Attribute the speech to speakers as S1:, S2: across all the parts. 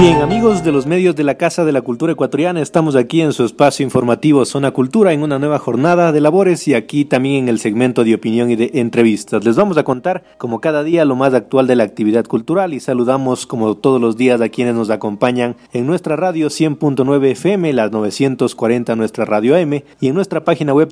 S1: Bien, amigos de los medios de la Casa de la Cultura Ecuatoriana, estamos aquí en su espacio informativo Zona Cultura en una nueva jornada de labores y aquí también en el segmento de opinión y de entrevistas. Les vamos a contar, como cada día, lo más actual de la actividad cultural y saludamos, como todos los días, a quienes nos acompañan en nuestra radio 100.9 FM, las 940 nuestra radio AM y en nuestra página web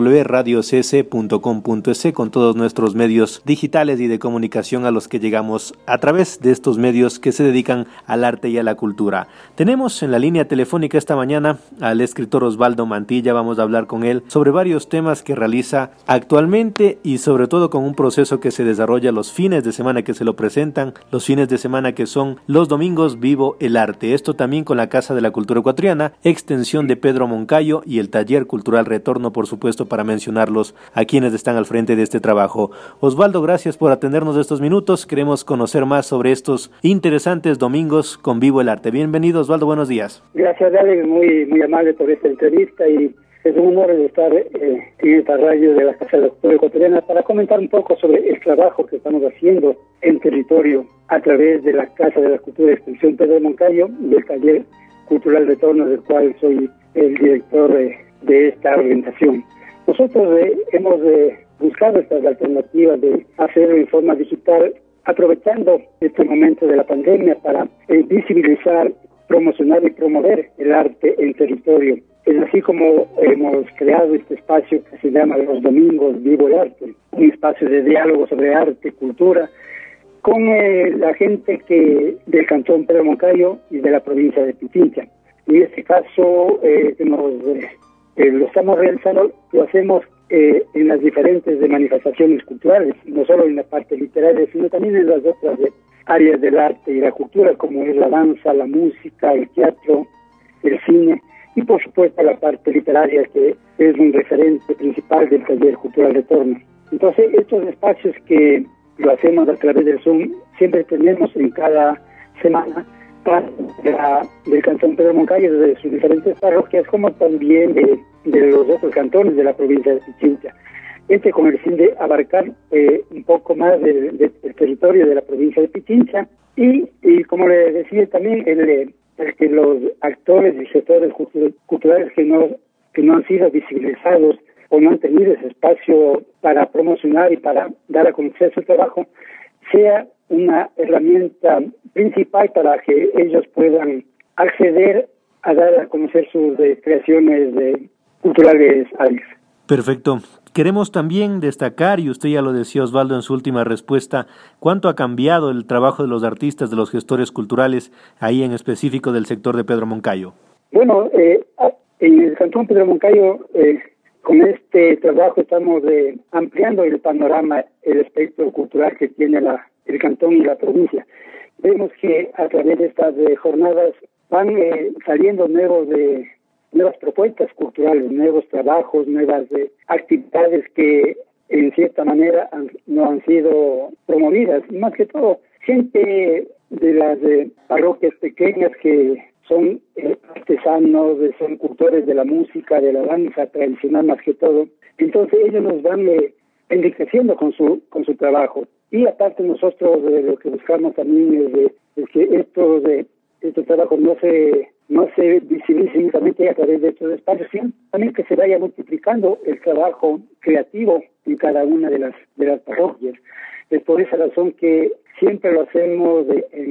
S1: www.radiocc.com.es con todos nuestros medios digitales y de comunicación a los que llegamos a través de estos medios que se dedican al arte y a la cultura. Tenemos en la línea telefónica esta mañana al escritor Osvaldo Mantilla. Vamos a hablar con él sobre varios temas que realiza actualmente y sobre todo con un proceso que se desarrolla los fines de semana que se lo presentan, los fines de semana que son los domingos Vivo el Arte. Esto también con la Casa de la Cultura Ecuatoriana, extensión de Pedro Moncayo y el Taller Cultural Retorno, por supuesto, para mencionarlos a quienes están al frente de este trabajo. Osvaldo, gracias por atendernos estos minutos. Queremos conocer más sobre estos interesantes domingos con Vivo el Arte. Bienvenido, Osvaldo, buenos días.
S2: Gracias, Alex, muy amable por esta entrevista y es un honor estar en esta radio de la Casa de la Cultura Ecuatoriana para comentar un poco sobre el trabajo que estamos haciendo en territorio a través de la Casa de la Cultura de Extensión Pedro Moncayo y el Taller Cultural Retorno, del cual soy el director de esta organización. Nosotros hemos buscado estas alternativas de hacerlo en forma digital, aprovechando este momento de la pandemia para visibilizar, promocionar y promover el arte en territorio. Es así como hemos creado este espacio que se llama Los Domingos Vivo el Arte, un espacio de diálogo sobre arte, cultura, con la gente del Cantón Pedro Moncayo y de la provincia de Pichincha. En este caso lo estamos realizando, lo hacemos en las diferentes manifestaciones culturales, no solo en la parte literaria, sino también en las otras áreas del arte y la cultura, como es la danza, la música, el teatro, el cine, y por supuesto la parte literaria, que es un referente principal del Taller Cultural Retorno. Entonces, estos espacios que lo hacemos a través del Zoom, siempre tenemos en cada semana del Cantón Pedro Moncayo, de sus diferentes parroquias, como también de los otros cantones de la provincia de Pichincha. Con el fin de abarcar un poco más del territorio de la provincia de Pichincha y como le decía también, el que los actores y sectores culturales que no han sido visibilizados o no han tenido ese espacio para promocionar y para dar a conocer su trabajo, sea una herramienta principal para que ellos puedan acceder a dar a conocer sus creaciones culturales, Alex.
S1: Perfecto. Queremos también destacar, y usted ya lo decía, Osvaldo, en su última respuesta, cuánto ha cambiado el trabajo de los artistas, de los gestores culturales, ahí en específico del sector de Pedro Moncayo.
S2: Bueno, en el Cantón Pedro Moncayo, con este trabajo estamos ampliando el panorama, el espectro cultural que tiene el cantón y la provincia. Vemos que a través de estas jornadas van saliendo nuevas propuestas culturales, nuevos trabajos, nuevas actividades que en cierta manera no han sido promovidas. Más que todo, gente de las parroquias pequeñas que son artesanos, son cultores de la música, de la danza tradicional más que todo. Entonces ellos nos van enriqueciendo con su trabajo. Y aparte nosotros lo que buscamos también es que estos trabajos no se visibilice únicamente a través de estos espacios, sino también que se vaya multiplicando el trabajo creativo en cada una de las parroquias. Es por esa razón que siempre lo hacemos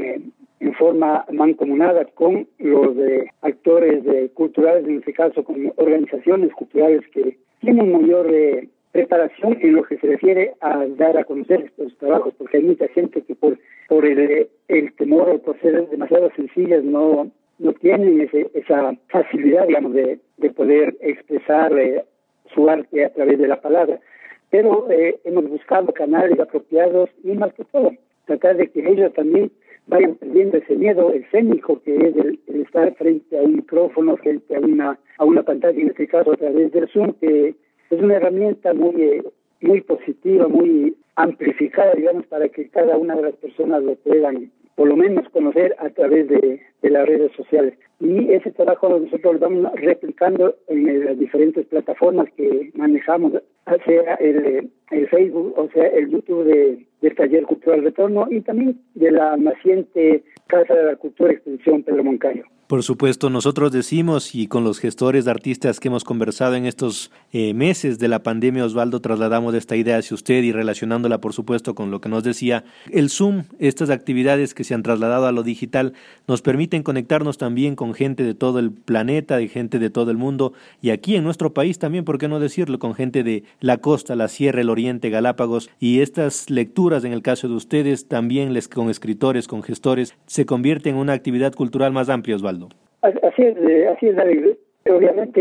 S2: en forma mancomunada con los actores culturales, en este caso con organizaciones culturales que tienen mayor preparación en lo que se refiere a dar a conocer estos trabajos, porque hay mucha gente que por el temor o por ser demasiado sencillas no tienen esa facilidad, digamos, de poder expresar su arte a través de la palabra. Pero hemos buscado canales apropiados y más que todo, tratar de que ellos también vayan perdiendo ese miedo escénico que es el estar frente a un micrófono, frente a una pantalla, en este caso a través del Zoom, que es una herramienta muy positiva, muy amplificada, digamos, para que cada una de las personas lo puedan por lo menos conocer a través de las redes sociales. Y ese trabajo nosotros lo vamos replicando en las diferentes plataformas que manejamos, sea el Facebook, o sea el YouTube del Taller Cultural Retorno y también de la naciente Casa de la Cultura Extensión Pedro Moncayo.
S1: Por supuesto, nosotros decimos, y con los gestores de artistas que hemos conversado en estos meses de la pandemia, Osvaldo, trasladamos esta idea hacia usted y relacionándola, por supuesto, con lo que nos decía. El Zoom, estas actividades que se han trasladado a lo digital, nos permiten conectarnos también con gente de todo el planeta, de gente de todo el mundo, y aquí en nuestro país también, ¿por qué no decirlo?, con gente de la costa, la sierra, el oriente, Galápagos, y estas lecturas, en el caso de ustedes, también con escritores, con gestores, se convierte en una actividad cultural más amplia, Osvaldo.
S2: Así es, David. Obviamente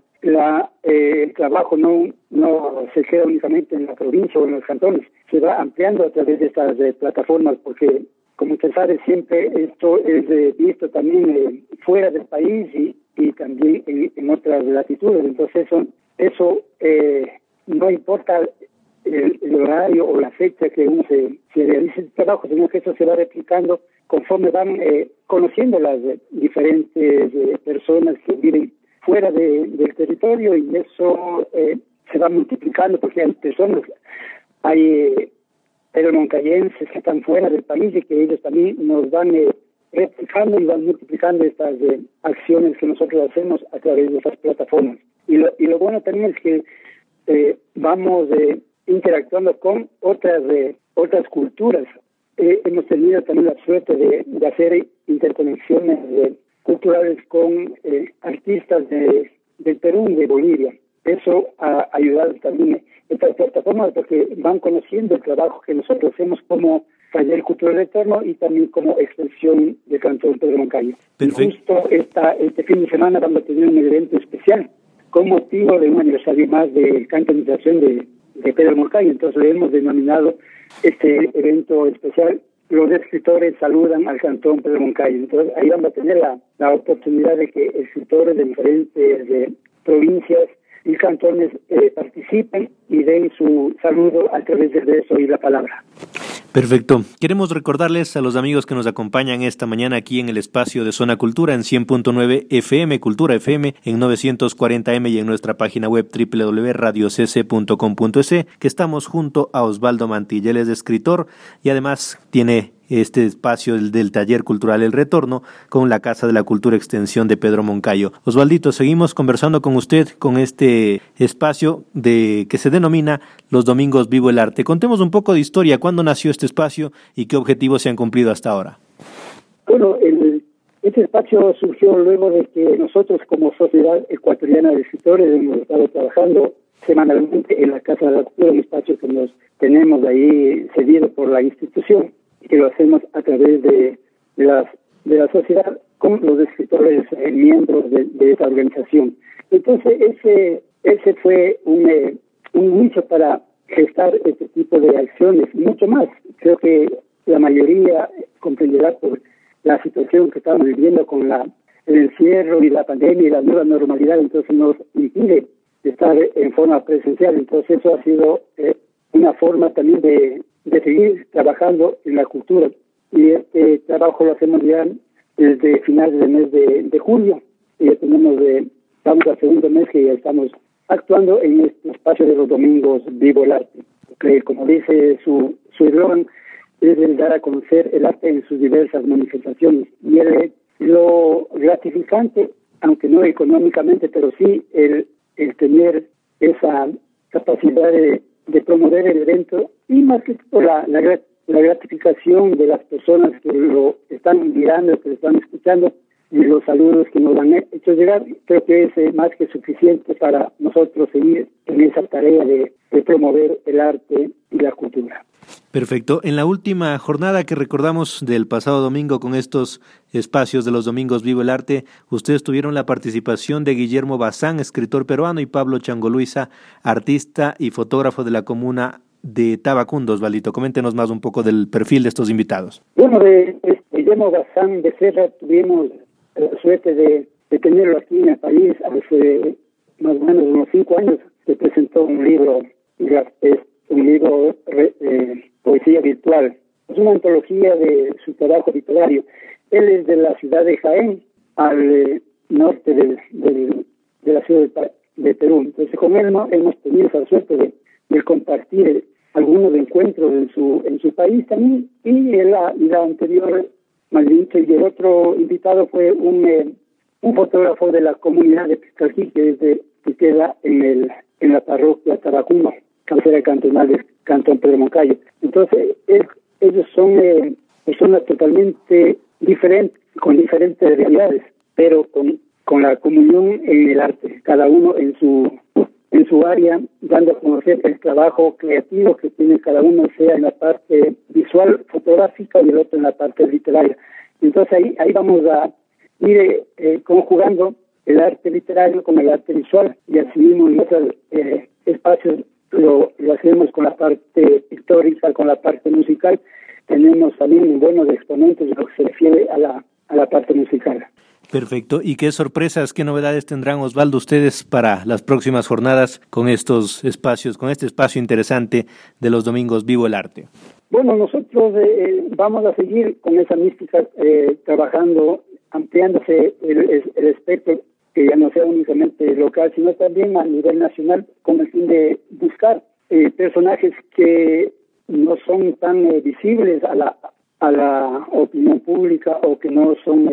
S2: el trabajo no se queda únicamente en la provincia o en los cantones, se va ampliando a través de estas plataformas, porque como usted sabe, siempre esto es visto también fuera del país y también en otras latitudes. Entonces eso no importa el horario o la fecha que uno se realice el trabajo, sino que eso se va replicando conforme van conociendo las diferentes personas que viven fuera del territorio, y eso se va multiplicando, porque hay personas, hay peromoncayenses que están fuera del país y que ellos también nos van replicando y van multiplicando estas acciones que nosotros hacemos a través de esas plataformas. Y lo bueno también es que vamos interactuando con otras culturas. Hemos tenido también la suerte de hacer interconexiones culturales con artistas del Perú y de Bolivia. Eso ha ayudado también estas plataformas, porque van conociendo el trabajo que nosotros hacemos como taller cultural eterno y también como extensión del Cantón Pedro Moncayo. Justo este fin de semana vamos a tener un evento especial con motivo de un aniversario más de cantonización de Pedro Moncayo. Entonces le hemos denominado este evento especial Los Escritores Saludan al Cantón Pedro Moncayo. Entonces ahí vamos a tener la oportunidad de que escritores de diferentes provincias y cantones participen y den su saludo a través del verso y la palabra.
S1: Perfecto. Queremos recordarles a los amigos que nos acompañan esta mañana aquí en el espacio de Zona Cultura en 100.9 FM, Cultura FM, en 940M y en nuestra página web www.radiocc.com.es, que estamos junto a Osvaldo Mantilla. Él es escritor y además tiene este espacio del Taller Cultural El Retorno con la Casa de la Cultura Extensión de Pedro Moncayo. Osvaldito, seguimos conversando con usted con este espacio que se denomina Los Domingos Vivo el Arte. Contemos un poco de historia, cuándo nació este espacio y qué objetivos se han cumplido hasta ahora.
S2: Bueno, este espacio surgió luego de que nosotros como Sociedad Ecuatoriana de Escritores hemos estado trabajando semanalmente en la Casa de la Cultura, un espacio que nos tenemos ahí cedido por la institución, y que lo hacemos a través de la sociedad con los escritores miembros de esa organización. Entonces ese fue un inicio para gestar este tipo de acciones, mucho más. Creo que la mayoría comprenderá por la situación que estamos viviendo con el encierro y la pandemia y la nueva normalidad, entonces nos impide estar en forma presencial. Entonces eso ha sido una forma también de seguir trabajando en la cultura, y este trabajo lo hacemos ya desde finales del mes de julio, y ya estamos al segundo mes que ya estamos actuando en este espacio de los domingos Vivo el Arte, que como dice su eslogan, es el dar a conocer el arte en sus diversas manifestaciones, y lo gratificante, aunque no económicamente, pero sí el tener esa capacidad de promover el evento, y más que todo la gratificación de las personas que lo están mirando, que lo están escuchando, y los saludos que nos han hecho llegar, creo que es más que suficiente para nosotros seguir en esa tarea de promover el arte y la cultura.
S1: Perfecto. En la última jornada que recordamos del pasado domingo con estos espacios de los domingos Vivo el Arte, ustedes tuvieron la participación de Guillermo Bazán, escritor peruano, y Pablo Changoluisa, artista y fotógrafo de la comuna de Tabacundo. Osvaldito, coméntenos más un poco del perfil de estos invitados.
S2: Bueno, de Guillermo Bazán de Serra tuvimos la suerte de tenerlo aquí en el país hace más o menos unos 5 años. Se presentó un libro poesía virtual. Es una antología de su trabajo literario. Él es de la ciudad de Jaén, al norte de la ciudad de Perú. Entonces con él hemos tenido esa suerte de compartir algunos encuentros en su país también, y la anterior más dicho, y el otro invitado fue un fotógrafo de la comunidad de Piscají, que queda en la parroquia Tarajuno, cabecera cantonal del Cantón Pedro Moncayo. Entonces, ellos son personas totalmente diferentes, con diferentes realidades, pero con la comunión en el arte, cada uno en su área, dando a conocer el trabajo creativo que tiene cada uno, sea en la parte visual, fotográfica, y el otro en la parte literaria. Entonces ahí vamos a ir conjugando el arte literario con el arte visual, y así mismo en otros espacios lo hacemos con la parte pictórica, con la parte musical. Tenemos también buenos exponentes de lo que se refiere a la parte musical.
S1: Perfecto. ¿Y qué sorpresas, qué novedades tendrán, Osvaldo, ustedes para las próximas jornadas con estos espacios, con este espacio interesante de los domingos Vivo el Arte?
S2: Bueno, nosotros vamos a seguir con esa mística, trabajando, ampliándose el espectro, que ya no sea únicamente local, sino también a nivel nacional, con el fin de buscar personajes que no son tan visibles a la opinión pública, o que no son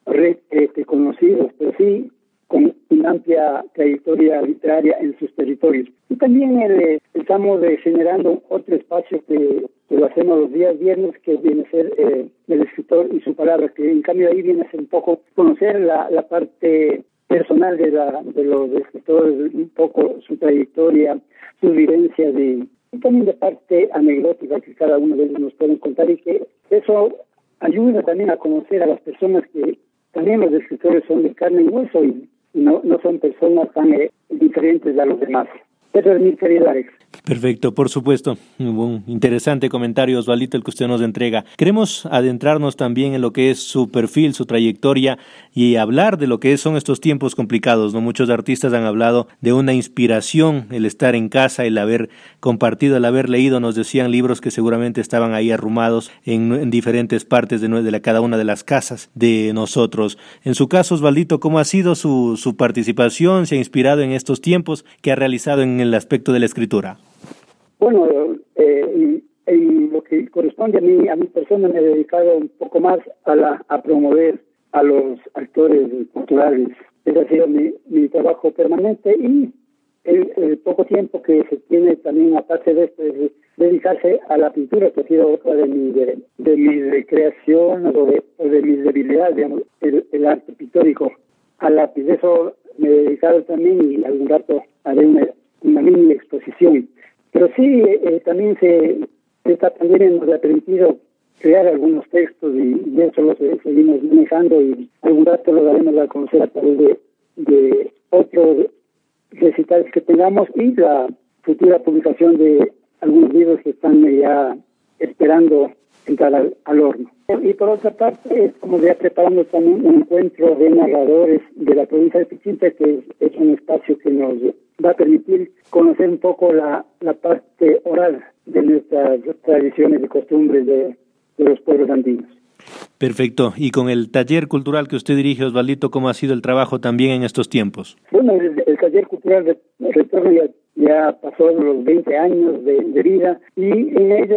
S2: conocidos, pero sí con una amplia trayectoria literaria en sus territorios. Y también estamos generando otro espacio que lo hacemos los días viernes, que viene a ser el escritor y su palabra, que en cambio ahí viene a ser un poco conocer la parte personal de los escritores, un poco su trayectoria, sus vivencias, y también de parte anecdótica que cada uno de ellos nos pueden contar, y que eso ayuda también a conocer a las personas, que también los escritores son de carne y hueso, y no son personas tan diferentes a los demás. Eso es mi querido Alex.
S1: Perfecto, por supuesto. Un interesante comentario, Osvaldito, el que usted nos entrega. Queremos adentrarnos también en lo que es su perfil, su trayectoria, y hablar de lo que son estos tiempos complicados, ¿no? Muchos artistas han hablado de una inspiración, el estar en casa, el haber compartido, el haber leído, nos decían, libros que seguramente estaban ahí arrumados en diferentes partes de cada una de las casas de nosotros. En su caso, Osvaldito, ¿cómo ha sido su participación? ¿Se ha inspirado en estos tiempos? ¿Qué ha realizado en el aspecto de la escritura?
S2: Bueno, en lo que corresponde a mi persona, me he dedicado un poco más a promover a los actores culturales. Ese ha sido mi trabajo permanente, y el poco tiempo que se tiene también, aparte de esto, es dedicarse a la pintura, que ha sido otra de mi recreación o de mis debilidades, digamos, el arte pictórico. Al lápiz, eso me he dedicado también, y algún rato haré una mini exposición. Pero sí, también esta pandemia nos ha permitido crear algunos textos, y eso los seguimos manejando, y algún rato lo daremos a conocer a través de otros recitales que tengamos, y la futura publicación de algunos libros que están ya esperando entrar al horno. Y por otra parte, estamos ya preparando también un encuentro de narradores de la provincia de Pichincha, que es un espacio que nos va a permitir conocer un poco la parte oral de nuestras tradiciones y costumbres de los pueblos andinos.
S1: Perfecto. Y con el taller cultural que usted dirige, Osvaldito, ¿cómo ha sido el trabajo también en estos tiempos?
S2: Bueno, el taller cultural de Retorno ya pasó los 20 años de vida, y en ello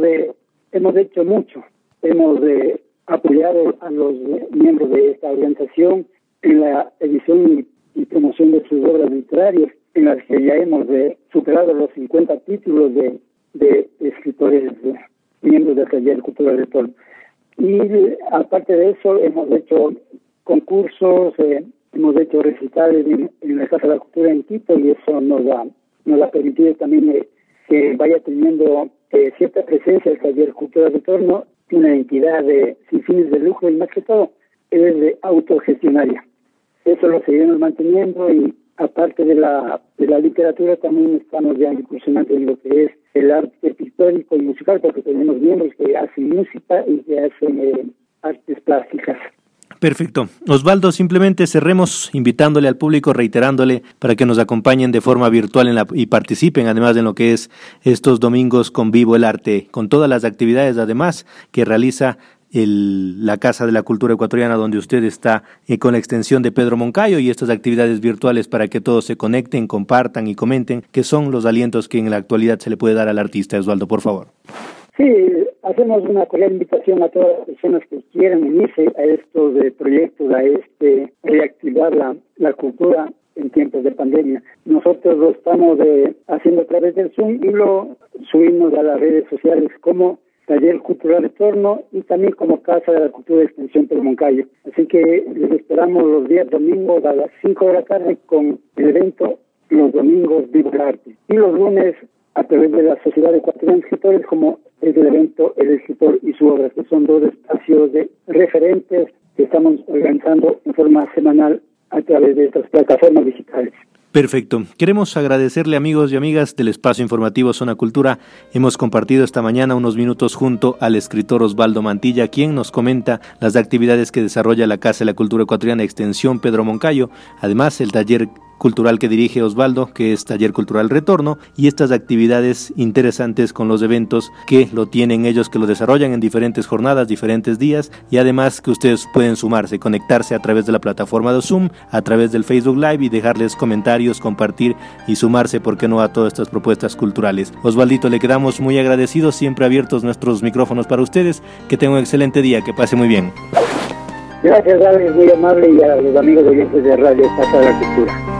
S2: hemos hecho mucho. Hemos apoyado a los miembros de esta organización en la edición y promoción de sus obras literarias, en las que ya hemos superado los 50 títulos de escritores miembros del taller cultural de Retorno. Y aparte de eso, hemos hecho concursos, hemos hecho recitales en la Casa de la Cultura en Quito, y eso nos ha permitido también que vaya teniendo cierta presencia el taller cultural de Retorno, una entidad sin fines de lucro, y más que todo es autogestionaria. Eso lo seguimos manteniendo, y aparte de la literatura, también estamos ya incursionando en lo que es el arte pictórico y musical, porque tenemos miembros que hacen música y que hacen artes plásticas.
S1: Perfecto. Osvaldo, simplemente cerremos invitándole al público, reiterándole para que nos acompañen de forma virtual y participen además en lo que es estos domingos con Vivo el Arte, con todas las actividades además que realiza la Casa de la Cultura Ecuatoriana, donde usted está con la extensión de Pedro Moncayo, y estas actividades virtuales para que todos se conecten, compartan y comenten, que son los alientos que en la actualidad se le puede dar al artista. Osvaldo, por favor.
S2: Sí, hacemos una cordial invitación a todas las personas que quieran unirse a estos proyectos, a reactivar la cultura en tiempos de pandemia. Nosotros lo estamos haciendo a través del Zoom y lo subimos a las redes sociales como Taller Cultural Retorno y también como Casa de la Cultura de Extensión Pedro Moncayo. Así que les esperamos los días domingos a las 5 de la tarde con el evento Los Domingos Viva el Arte. Y los lunes a través de la Sociedad Ecuatoriana de Escritores como es el evento El Escritor y su obra, que son dos espacios de referentes que estamos organizando en forma semanal a través de estas plataformas digitales.
S1: Perfecto. Queremos agradecerle, amigos y amigas del espacio informativo Zona Cultura. Hemos compartido esta mañana unos minutos junto al escritor Osvaldo Mantilla, quien nos comenta las actividades que desarrolla la Casa de la Cultura Ecuatoriana Extensión Pedro Moncayo. Además, el taller cultural que dirige Osvaldo, que es Taller Cultural Retorno, y estas actividades interesantes con los eventos que lo tienen ellos, que lo desarrollan en diferentes jornadas, diferentes días, y además que ustedes pueden sumarse, conectarse a través de la plataforma de Zoom, a través del Facebook Live y dejarles comentarios, compartir y sumarse, ¿por qué no?, a todas estas propuestas culturales. Osvaldito, le quedamos muy agradecidos, siempre abiertos nuestros micrófonos para ustedes. Que tenga un excelente día, que pase muy bien.
S2: Gracias, David, muy amable, y a los amigos oyentes de Radio Casa de la Cultura.